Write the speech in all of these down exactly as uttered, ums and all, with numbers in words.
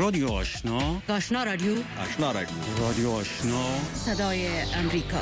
رادیو آشنا، آشنا رادیو آشنا رادیو رادیو آشنا، صدای امریکا.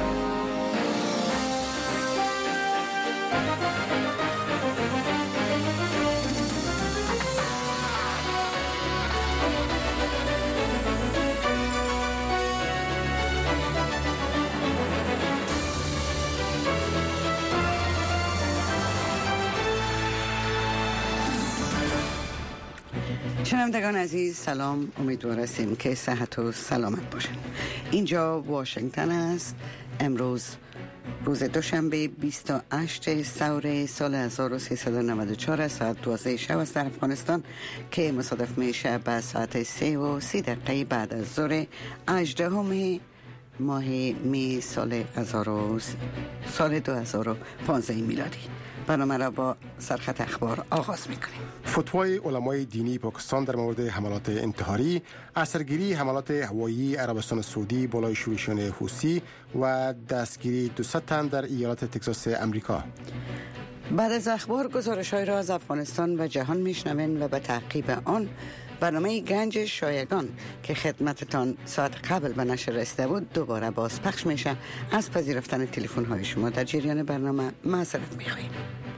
شنوندگان عزیز سلام، امیدوار هستیم که صحت و سلامت باشین. اینجا واشنگتن است. امروز روز دوشنبه بیست و هشتم سور سال هزار و سیصد و نود و چهار ساعت دوازده شب است در افغانستان که مصادف میشه با ساعت سه و سی دقیقه بعد از ظهر هجدهم ماه می سال سال دو هزار و پانزده میلادی. برنامه را با سرخط اخبار آغاز میکنیم. فتوای علمای دینی پاکستان در مورد حملات انتحاری، اثرگیری حملات هوایی عربستان سعودی بالای شورشیان حوثی و دستگیری دویست تن در ایالت تگزاس امریکا. بعد از اخبار گزارش‌های را از افغانستان و جهان میشنوین و به تعقیب آن برنامه گنج شایگان که خدمتتان ساعت قبل به نشر رسیده بود دوباره باز پخش میشه. از پذیرفتن تلفن های شما در جریان برنامه معذرت میخواهیم.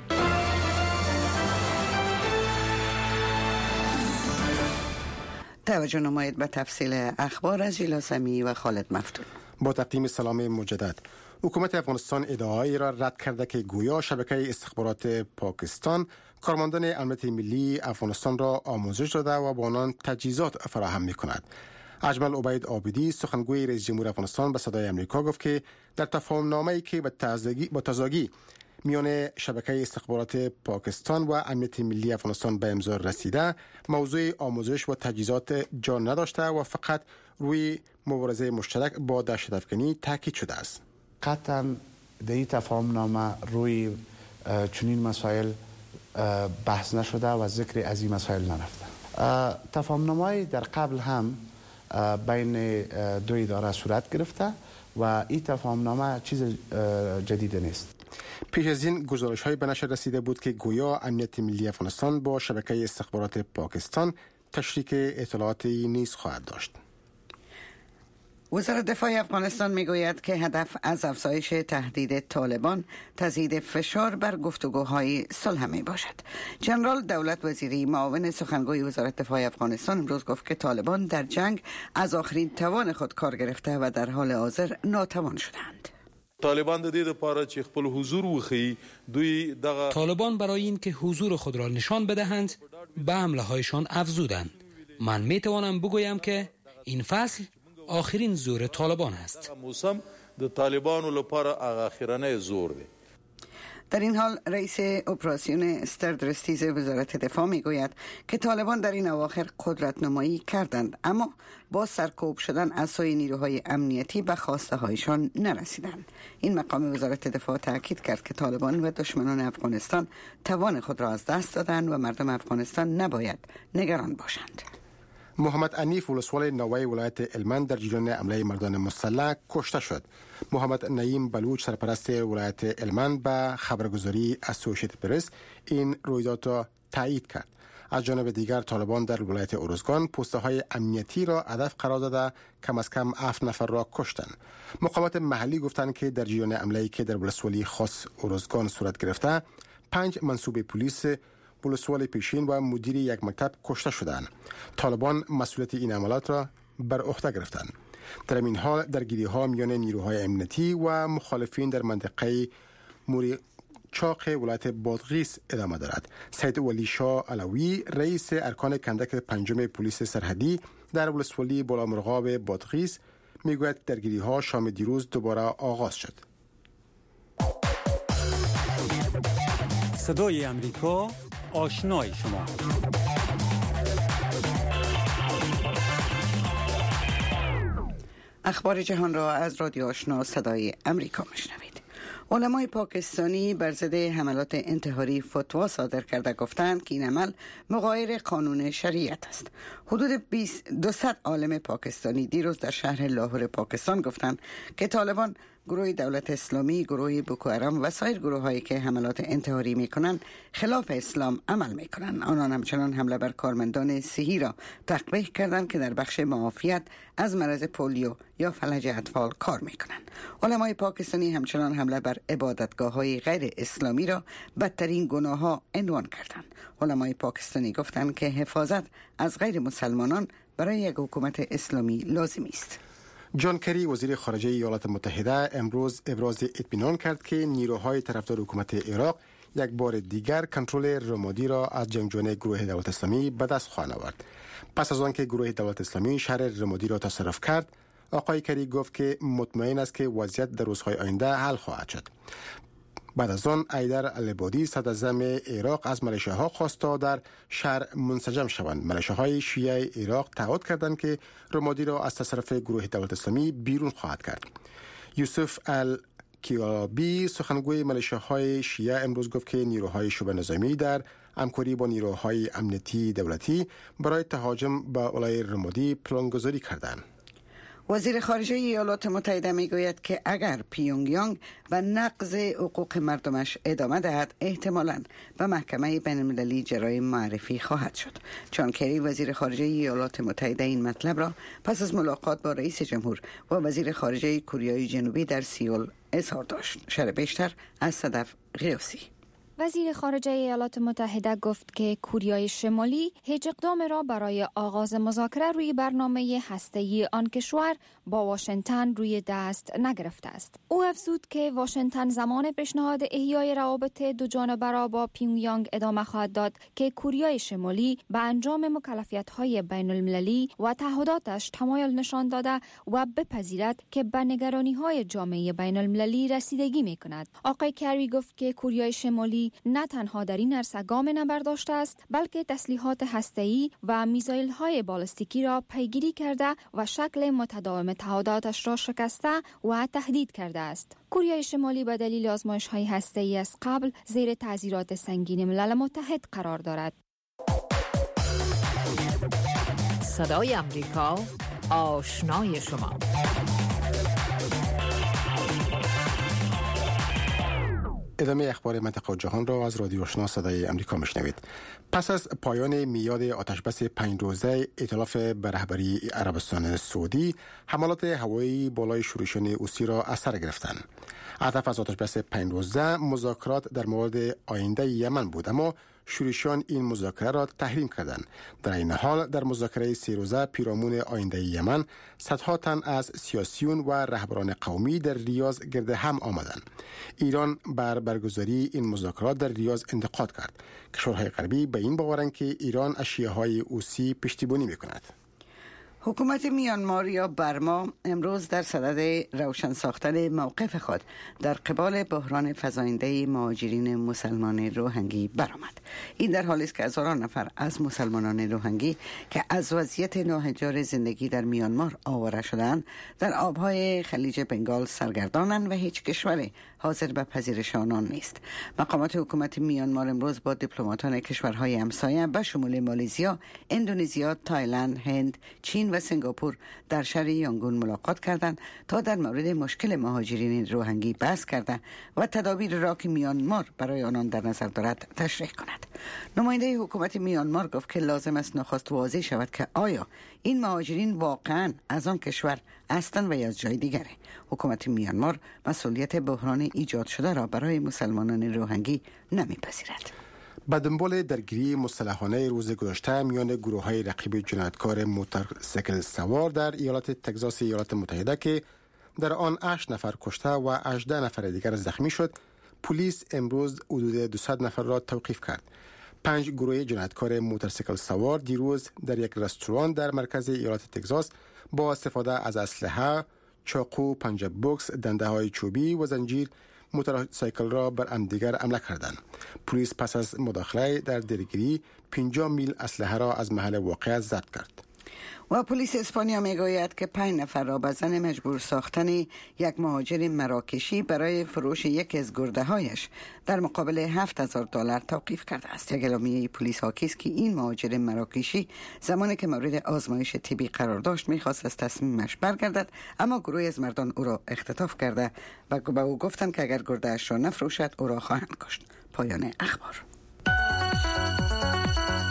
توجه نمایید به تفصیل اخبار از ژیلا سمی و خالد مفتون. با تقدیم سلام مجدد. حکومت افغانستان ادعایی را رد کرده که گویا شبکه استخبارات پاکستان کارمندان امنیت ملی افغانستان را آموزش داده و با آنان تجهیزات فراهم می‌کند. اجمل عبید عابدی سخنگوی رئیس جمهور افغانستان به صدای امریکا گفت که در تفاهم نامه‌ای که به تازگی با تازگی میان شبکه استخبارات پاکستان و امنیت ملی افغانستان به امضا رسیده، موضوع آموزش و تجهیزات جا نداشته و فقط روی مبارزه مشترک با دهشت‌افکنی تاکید شده است. قطعاً در این تفاهم نامه روی چنین مسائل بحث نشده و ذکر از این مسائل نرفته. تفاهم نامه در قبل هم بین دو اداره صورت گرفته و این تفاهم نامه چیز جدید نیست. پیش از این گزارش های به نشر رسیده بود که گویا امنیت ملی افغانستان با شبکه استخبارات پاکستان تشریک اطلاعاتی نیز خواهد داشت. وزارت دفاع افغانستان میگوید که هدف از افزایش تهدید طالبان تزیید فشار بر گفتگوهای صلح می باشد. جنرال دولت وزیری معاون سخنگوی وزارت دفاع افغانستان امروز گفت که طالبان در جنگ از آخرین توان خود کار گرفته و در حال حاضر ناتوان شدند. طالبان د دې لپاره چې خپل حضور وخی دوی دغه طالبان برای این که حضور خود را نشان بدهند به حمله هایشان افزودند. من می توانم بگویم که این فصل آخرین زور طالبان است. موسم د طالبانو لپاره آخرین زور دی. در این حال رئیس اپراسیون استردرستیز وزارت دفاع میگوید که طالبان در این اواخر قدرت نمایی کردند اما با سرکوب شدن از سوی نیروهای امنیتی به خواسته هایشان نرسیدند. این مقام وزارت دفاع تاکید کرد که طالبان و دشمنان افغانستان توان خود را از دست دادند و مردم افغانستان نباید نگران باشند. محمد عنیف ولسوال نوای ولایت هلمند در جریان حمله مردان مسلح کشته شد. محمد نعیم بلوچ سرپرست ولایت هلمند به خبرگزاری اسوشیتد پرس این رویداد را تایید کرد. از جانب دیگر طالبان در ولایت ارزگان پوسته های امنیتی را هدف قرار داده کم از کم هفت نفر را کشتند. مقامات محلی گفتند که در جریان حمله‌ای که در ولسوالی خاص ارزگان صورت گرفته پنج منصوب پلیس ولسوال پیشین و مدیر یک مکتب کشته شدند. طالبان مسئولیت این عملیات را بر عهده گرفتند. در این حال درگیری‌ها میان نیروهای امنیتی و مخالفین در منطقه موری چاق ولایت بادغیس ادامه دارد. سید ولی شاه علوی رئیس ارکان کندک پنجم پلیس سرحدی در ولسوالی بالامرغاب بادغیس میگوید درگیری‌ها شام دیروز دوباره آغاز شد. صدای امریکا، آشنای شما. اخبار جهان را از رادیو آشنا صدای امریکا میشنوید. علمای پاکستانی بر ضد حملات انتحاری فتوا صادر کرده گفتند که این عمل مغایر قانون شریعت است. حدود دویست عالم پاکستانی دیروز در شهر لاهور پاکستان گفتند که طالبان گروه دولت اسلامی، گروه بوکو حرام و سایر گروه هایی که حملات انتحاری می کنند خلاف اسلام عمل می کنند. آنان همچنان حمله بر کارمندان صحی را تقبیح کردند که در بخش معافیت از مرض پولیو یا فلج اطفال کار می کنند. علمای پاکستانی همچنان حمله بر عبادتگاه های غیر اسلامی را بدترین گناه ها عنوان کردند. علمای پاکستانی گفتند که حفاظت از غیر مسلمانان برای یک حکومت اسلامی لازمی است. جان کری وزیر خارجه ایالات متحده امروز ابراز اطمینان کرد که نیروهای طرفدار حکومت عراق یک بار دیگر کنترل رمادی را از جنگجویان گروه دولت اسلامی به دست خواهند آورد. پس از آنکه گروه دولت اسلامی شهر رمادی را تصرف کرد، آقای کری گفت که مطمئن است که وضعیت در روزهای آینده حل خواهد شد. بعد از آن ایدر العبادی صدر اعظم عراق از ملیشه‌ها خواست تا در شهر منسجم شوند. ملیشه‌های شیعه عراق تعهد کردند که رمادی را از تصرف گروه دولت اسلامی بیرون خواهد کرد. یوسف الکیابی سخنگوی ملیشه‌های شیعه امروز گفت که نیروهای شبه نظامی در همکاری با نیروهای امنیتی دولتی برای تهاجم به ولایت رمادی پلانگذاری کردند. وزیر خارجه ایالات متحده میگوید که اگر پیونگ یانگ و نقض حقوق مردمش ادامه دهد احتمالاً به محکمه بین المللی جرایم معرفی خواهد شد. جان کری وزیر خارجه ایالات متحده این مطلب را پس از ملاقات با رئیس جمهور و وزیر خارجه کره جنوبی در سئول اظهار داشت. شرح بیشتر از صدف غیوسی. وزیر خارجه ایالات متحده گفت که کره شمالی هیچ اقدام را برای آغاز مذاکره روی برنامه هسته‌ای آن کشور با واشنگتن روی دست نگرفته است. او افزود که واشنگتن زمان پیشنهاد احیای روابط دو جانبه را با پیونگ یانگ ادامه خواهد داد که کره شمالی به انجام مکلفیت‌های بین المللی و تعهداتش تمایل نشان داده و بپذیرد که به نگرانی‌های جامعه بین المللی رسیدگی می‌کند. آقای کری گفت که کره شمالی نه تنها در این عرصه گام نبرداشته است، بلکه تسلیحات هسته‌ای و میزایل‌های بالستیکی را پیگیری کرده و شکل متداوم تعهداتش را شکسته و تهدید کرده است. کره شمالی به دلیل آزمایش‌های هسته‌ای از قبل زیر تعزیرات سنگین ملل متحد قرار دارد. صدای امریکا، آشنای شما. ادامه اخبار منطقه و جهان را از رادیو آشنا صدای امریکا میشنوید. پس از پایان میاد آتشبس پنج روزه ائتلاف به رهبری عربستان سعودی، حملات هوایی بالای شورشیان حوثی را از سر گرفتند. هدف از آتشبس پنج روزه مذاکرات در مورد آینده یمن بود، اما شورشیان این مذاکره را تحریم کردند. در این حال در مذاکره سه روزه پیرامون آینده یمن، صدها تن از سیاسیون و رهبران قومی در ریاض گرد هم آمدند. ایران بر برگزاری این مذاکرات در ریاض انتقاد کرد. کشورهای غربی به این باورند که ایران از شیعه‌های حوثی پشتیبانی می‌کند. حکومت میانمار یا برما امروز در صدد روشن ساختن موقف خود در قبال بحران فزاینده مهاجرین مسلمان روهنگی برآمد. این در حالی است که هزاران نفر از مسلمانان روهنگی که از وضعیت ناهنجار زندگی در میانمار آواره شدند در آبهای خلیج بنگال سرگردانند و هیچ کشور حاضر به پذیرش آنان نیست. مقامات حکومت میانمار امروز با دیپلماتان کشورهای همسایه به شمول مالزیا، اندونزیا، تایلند، هند، چین و سنگاپور در شهر یانگون ملاقات کردند تا در مورد مشکل مهاجرین روهنگی بحث کرده و تدابیر را که میانمار برای آنان در نظر دارد تشریح کند. نماینده حکومت میانمار گفت که لازم است نخست واضح شود که آیا این مهاجرین واقعا از آن کشور هستند و یا از جای دیگره. حکومت میانمار مسئولیت بحران ایجاد شده را برای مسلمانان روهنگی نمیپذیرد. به دنبال درگیری مسلحانه روز گذشته میان گروه‌های رقیب جنایتکار موتورسیکل سوار در ایالت تگزاس ایالات متحده که در آن هشت نفر کشته و هجده نفر دیگر زخمی شد، پلیس امروز حدود دویست نفر را توقیف کرد. پنج گروه جنایتکار موتورسیکل سوار دیروز در یک رستوران در مرکز ایالت تگزاس با استفاده از اسلحه، چاقو، پنجه بوکس، دنده‌های چوبی و زنجیر موتورسیکل را بر همدیگر حمله کردند. پلیس پس از مداخله در درگیری پنجاه میل اسلحه را از محل واقعیت ضبط کرد. و پلیس اسپانیا میگوید که پنج نفر را به زن مجبور ساختن یک مهاجر مراکشی برای فروش یک از گرده هایش در مقابل هفت هزار دلار توقیف کرده است. یک اعلامیه پلیس حاکی است که این مهاجر مراکشی زمانی که مورد آزمایش طبی قرار داشت میخواست از تصمیمش برگردد، اما گروهی از مردان او را اختطاف کرده و به او گفتند که اگر گرده اش را نفروشد او را خواهند کشت. پایان اخبار.